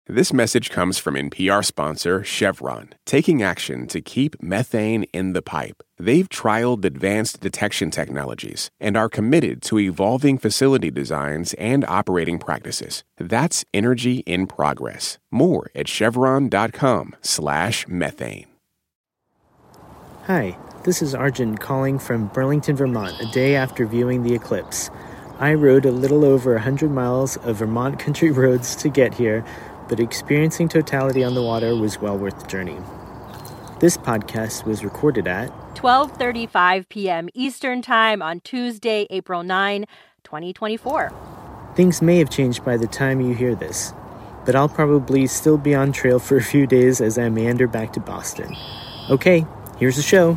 This message comes from NPR sponsor Chevron, taking action to keep methane in the pipe. They've trialed advanced detection technologies and are committed to evolving facility designs and operating practices. That's energy in progress. More at chevron.com/methane. Hi, this is Arjun calling from Burlington, Vermont, a day after viewing the eclipse. I rode a little over 100 miles of Vermont country roads to get here, but experiencing totality on the water was well worth the journey. This podcast was recorded at 12:35 p.m. Eastern Time on Tuesday, April 9, 2024. Things may have changed by the time you hear this, but I'll probably still be on trail for a few days as I meander back to Boston. Okay, here's the show.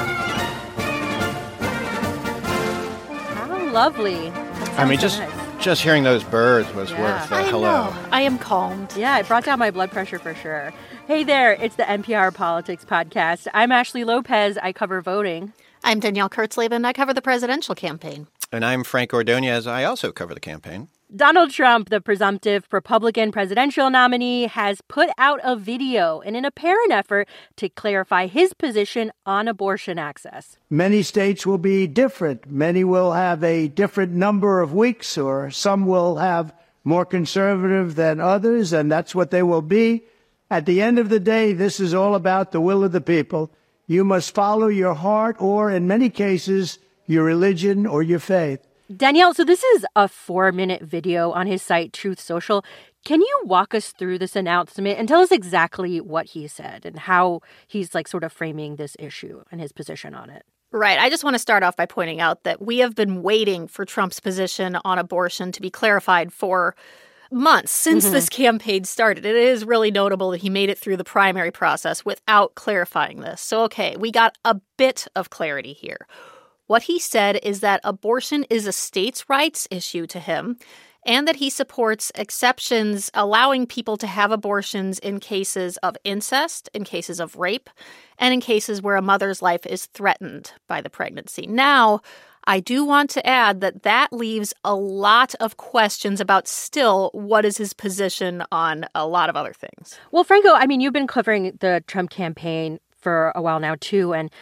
How lovely. I mean, just hearing those birds was worth a hello. I am calmed. Yeah, it brought down my blood pressure for sure. Hey there, it's the NPR Politics Podcast. I'm Ashley Lopez. I cover voting. I'm Danielle Kurtzleben. I cover the presidential campaign. And I'm Frank Ordonez. I also cover the campaign. Donald Trump, the presumptive Republican presidential nominee, has put out a video in an apparent effort to clarify his position on abortion access. Many states will be different. Many will have a different number of weeks, or some will have more conservative than others, and that's what they will be. At the end of the day, this is all about the will of the people. You must follow your heart or, in many cases, your religion or your faith. Danielle, so this is a 4-minute video on his site, Truth Social. Can you walk us through this announcement and tell us exactly what he said and how he's sort of framing this issue and his position on it? Right. I just want to start off by pointing out that we have been waiting for Trump's position on abortion to be clarified for months since this campaign started. It is really notable that he made it through the primary process without clarifying this. So, okay, we got a bit of clarity here. What he said is that abortion is a states' rights issue to him, and that he supports exceptions allowing people to have abortions in cases of incest, in cases of rape, and in cases where a mother's life is threatened by the pregnancy. Now, I do want to add that that leaves a lot of questions about still what is his position on a lot of other things. Well, Franco, I mean, you've been covering the Trump campaign for a while now, too, and,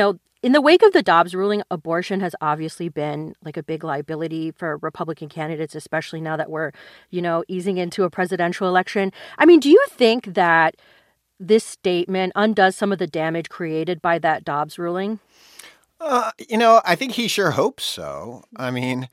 in the wake of the Dobbs ruling, abortion has obviously been a big liability for Republican candidates, especially now that we're, easing into a presidential election. I mean, do you think that this statement undoes some of the damage created by that Dobbs ruling? I think he sure hopes so. I mean,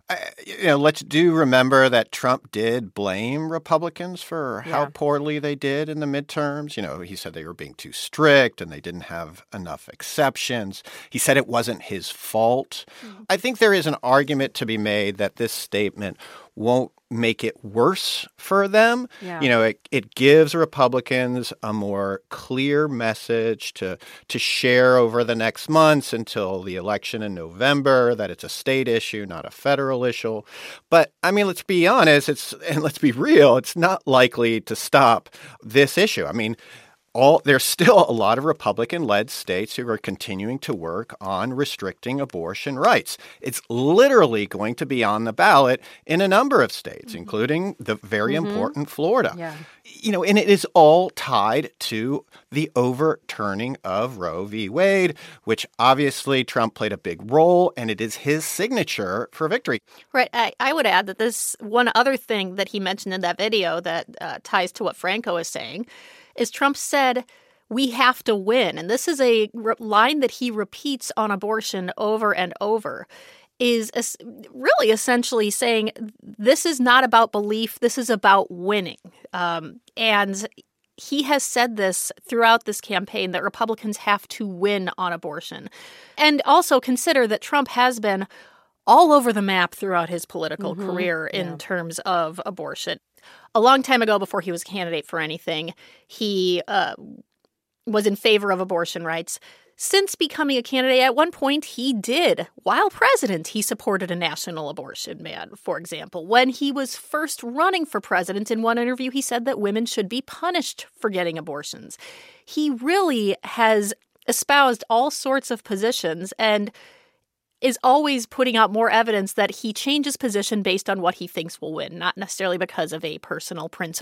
let's remember that Trump did blame Republicans for how poorly they did in the midterms. He said they were being too strict and they didn't have enough exceptions. He said it wasn't his fault. I think there is an argument to be made that this statement won't make it worse for them. Yeah. It gives Republicans a more clear message to share over the next months until the election in November, that it's a state issue, not a federal issue. But, I mean, let's be honest, and let's be real, it's not likely to stop this issue. I mean, there's still a lot of Republican-led states who are continuing to work on restricting abortion rights. It's literally going to be on the ballot in a number of states, including the very important Florida. Yeah. And it is all tied to the overturning of Roe v. Wade, which obviously Trump played a big role, and it is his signature for victory. Right. I would add that this one other thing that he mentioned in that video that ties to what Franco is saying is Trump said, we have to win. And this is a line that he repeats on abortion over and over, is really essentially saying this is not about belief. This is about winning. And he has said this throughout this campaign, that Republicans have to win on abortion. And also consider that Trump has been all over the map throughout his political career in terms of abortion. A long time ago, before he was a candidate for anything, he was in favor of abortion rights. Since becoming a candidate, at one point he did, while president, he supported a national abortion ban, for example. When he was first running for president, in one interview, he said that women should be punished for getting abortions. He really has espoused all sorts of positions and is always putting out more evidence that he changes position based on what he thinks will win, not necessarily because of a personal principle.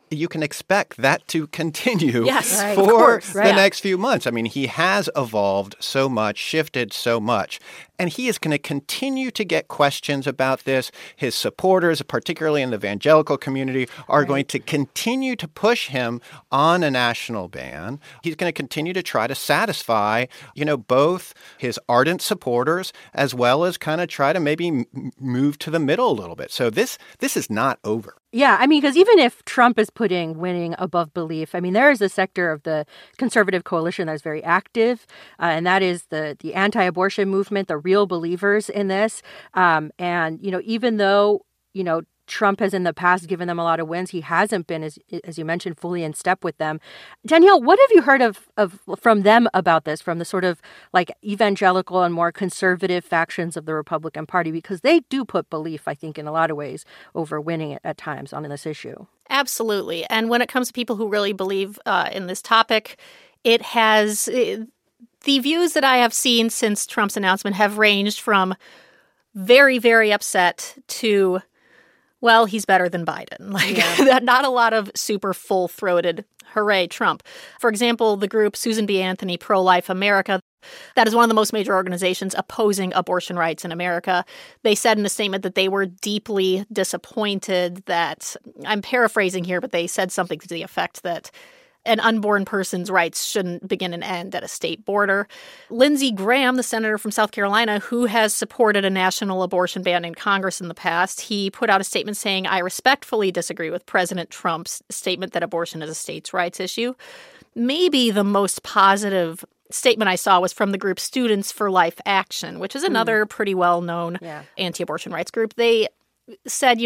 you can expect that to continue Yes, for the next few months. I mean, he has evolved so much, shifted so much, and he is going to continue to get questions about this. His supporters, particularly in the evangelical community, are going to continue to push him on a national ban. He's going to continue to try to satisfy, both his ardent supporters as well as kind of try to maybe move to the middle a little bit. So this is not over. Yeah, I mean, because even if Trump is putting winning above belief, I mean, there is a sector of the conservative coalition that is very active, and that is the anti-abortion movement, the real believers in this. And, even though, Trump has in the past given them a lot of wins, he hasn't been, as you mentioned, fully in step with them. Danielle, what have you heard of from them about this, from the sort of like evangelical and more conservative factions of the Republican Party? Because they do put belief, I think, in a lot of ways over winning it at times on this issue. Absolutely. And when it comes to people who really believe in this topic, it has the views that I have seen since Trump's announcement have ranged from very, very upset to, well, he's better than Biden. Not a lot of super full-throated, hooray, Trump. For example, the group Susan B. Anthony Pro-Life America, that is one of the most major organizations opposing abortion rights in America. They said in a statement that they were deeply disappointed that, I'm paraphrasing here, but they said something to the effect that an unborn person's rights shouldn't begin and end at a state border. Lindsey Graham, the senator from South Carolina, who has supported a national abortion ban in Congress in the past, he put out a statement saying, I respectfully disagree with President Trump's statement that abortion is a states' rights issue. Maybe the most positive statement I saw was from the group Students for Life Action, which is another pretty well-known anti-abortion rights group. They said,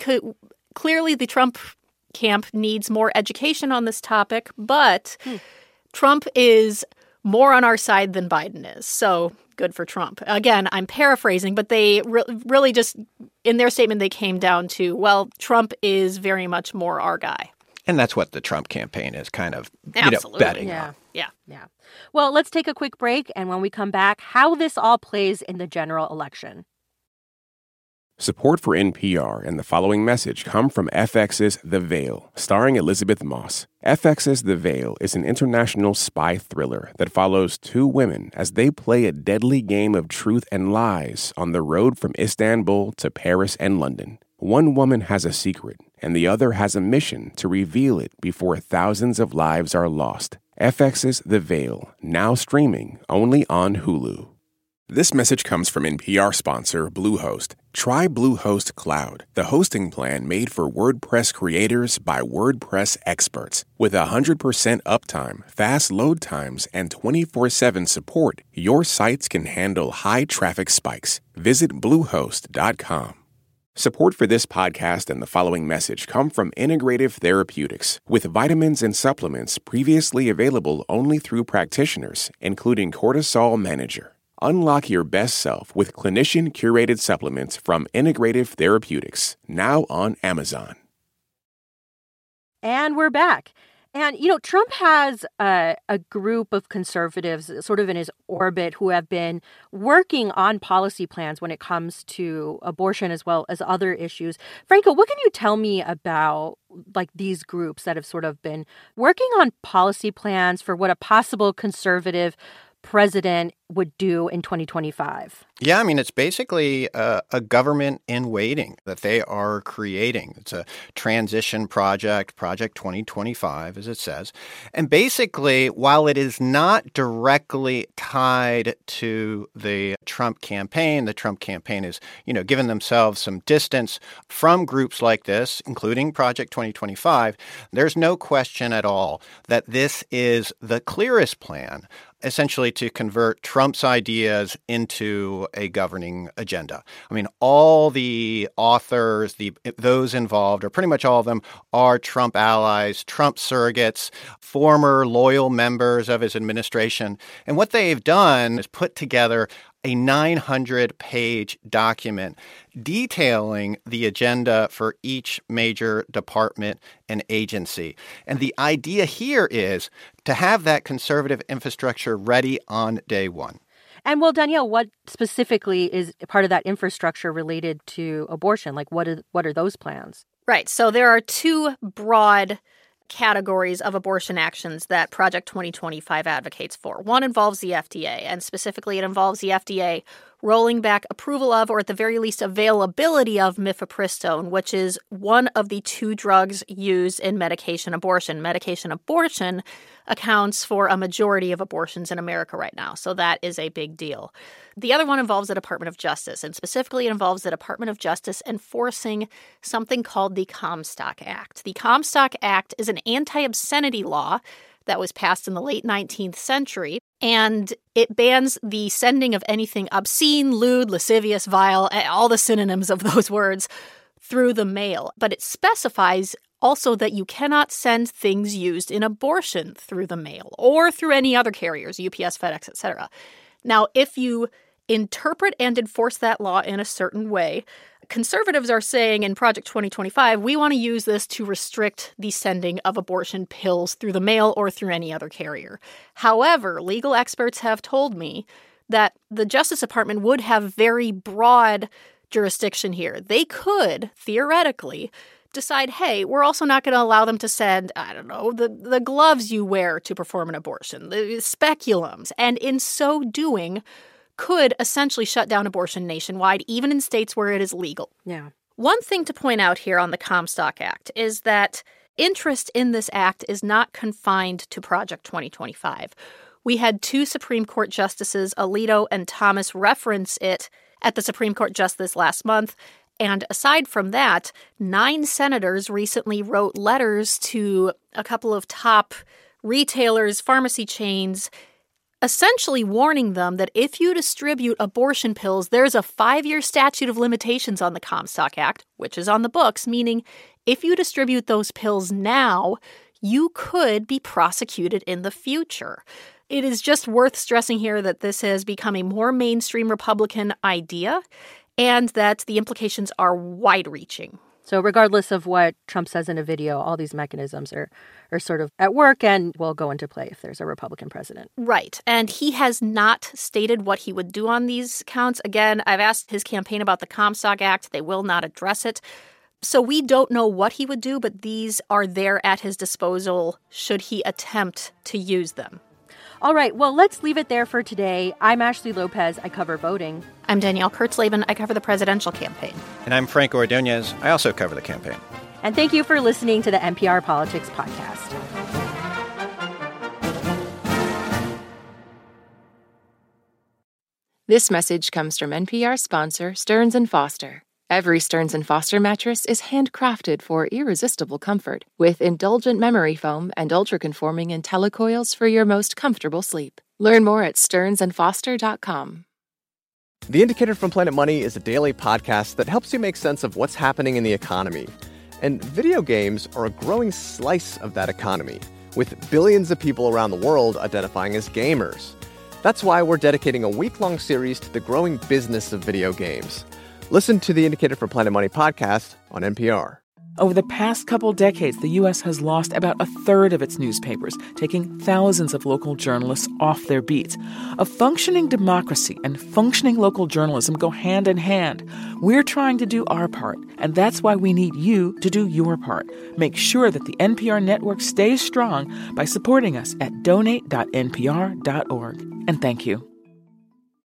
clearly the Trump camp needs more education on this topic, but Trump is more on our side than Biden is. So good for Trump. Again, I'm paraphrasing, but they really just, in their statement, they came down to, well, Trump is very much more our guy. And that's what the Trump campaign is kind of betting on. Yeah. Well, let's take a quick break. And when we come back, how this all plays in the general election. Support for NPR and the following message come from FX's The Veil, starring Elizabeth Moss. FX's The Veil is an international spy thriller that follows two women as they play a deadly game of truth and lies on the road from Istanbul to Paris and London. One woman has a secret, and the other has a mission to reveal it before thousands of lives are lost. FX's The Veil, now streaming only on Hulu. This message comes from NPR sponsor Bluehost. Try Bluehost Cloud, the hosting plan made for WordPress creators by WordPress experts. With 100% uptime, fast load times, and 24/7 support, your sites can handle high traffic spikes. Visit Bluehost.com. Support for this podcast and the following message come from Integrative Therapeutics, with vitamins and supplements previously available only through practitioners, including Cortisol Manager. Unlock your best self with clinician-curated supplements from Integrative Therapeutics, now on Amazon. And we're back. And, Trump has a group of conservatives sort of in his orbit who have been working on policy plans when it comes to abortion as well as other issues. Franco, what can you tell me about these groups that have sort of been working on policy plans for what a possible conservative president would do in 2025? Yeah, I mean, it's basically a government in waiting that they are creating. It's a transition project, Project 2025, as it says. And basically, while it is not directly tied to the Trump campaign is, given themselves some distance from groups like this, including Project 2025, there's no question at all that this is the clearest plan, essentially to convert Trump's ideas into a governing agenda. I mean, all the authors, those involved, or pretty much all of them, are Trump allies, Trump surrogates, former loyal members of his administration. And what they've done is put together a 900-page document detailing the agenda for each major department and agency. And the idea here is to have that conservative infrastructure ready on day one. And well, Danielle, what specifically is part of that infrastructure related to abortion? Like, what are those plans? Right. So there are two broad categories of abortion actions that Project 2025 advocates for. One involves the FDA, and specifically it involves the FDA rolling back approval of, or at the very least availability of, mifepristone, which is one of the two drugs used in medication abortion. Medication abortion accounts for a majority of abortions in America right now, so that is a big deal. The other one involves the Department of Justice, and specifically it involves the Department of Justice enforcing something called the Comstock Act. The Comstock Act is an anti-obscenity law that was passed in the late 19th century, and it bans the sending of anything obscene, lewd, lascivious, vile, all the synonyms of those words, through the mail. But it specifies also that you cannot send things used in abortion through the mail or through any other carriers, UPS, FedEx, etc. Now, if you interpret and enforce that law in a certain way, conservatives are saying in Project 2025, we want to use this to restrict the sending of abortion pills through the mail or through any other carrier. However, legal experts have told me that the Justice Department would have very broad jurisdiction here. They could, theoretically, decide, hey, we're also not going to allow them to send, I don't know, the gloves you wear to perform an abortion, the speculums, and in so doing, could essentially shut down abortion nationwide, even in states where it is legal. Yeah. One thing to point out here on the Comstock Act is that interest in this act is not confined to Project 2025. We had two Supreme Court justices, Alito and Thomas, reference it at the Supreme Court just this last month. And aside from that, 9 senators recently wrote letters to a couple of top retailers, pharmacy chains, essentially warning them that if you distribute abortion pills, there's a 5-year statute of limitations on the Comstock Act, which is on the books, meaning if you distribute those pills now, you could be prosecuted in the future. It is just worth stressing here that this has become a more mainstream Republican idea and that the implications are wide-reaching. So regardless of what Trump says in a video, all these mechanisms are sort of at work and will go into play if there's a Republican president. Right. And he has not stated what he would do on these counts. Again, I've asked his campaign about the Comstock Act. They will not address it. So we don't know what he would do, but these are there at his disposal should he attempt to use them. All right, well, let's leave it there for today. I'm Ashley Lopez. I cover voting. I'm Danielle Kurtzleben. I cover the presidential campaign. And I'm Franco Ordonez. I also cover the campaign. And thank you for listening to the NPR Politics Podcast. This message comes from NPR sponsor Stearns & Foster. Every Stearns & Foster mattress is handcrafted for irresistible comfort, with indulgent memory foam and ultra-conforming IntelliCoils for your most comfortable sleep. Learn more at stearnsandfoster.com. The Indicator from Planet Money is a daily podcast that helps you make sense of what's happening in the economy. And video games are a growing slice of that economy, with billions of people around the world identifying as gamers. That's why we're dedicating a week-long series to the growing business of video games. Listen to the Indicator from Planet Money podcast on NPR. Over the past couple decades, the U.S. has lost about a third of its newspapers, taking thousands of local journalists off their beats. A functioning democracy and functioning local journalism go hand in hand. We're trying to do our part, and that's why we need you to do your part. Make sure that the NPR network stays strong by supporting us at donate.npr.org. And thank you.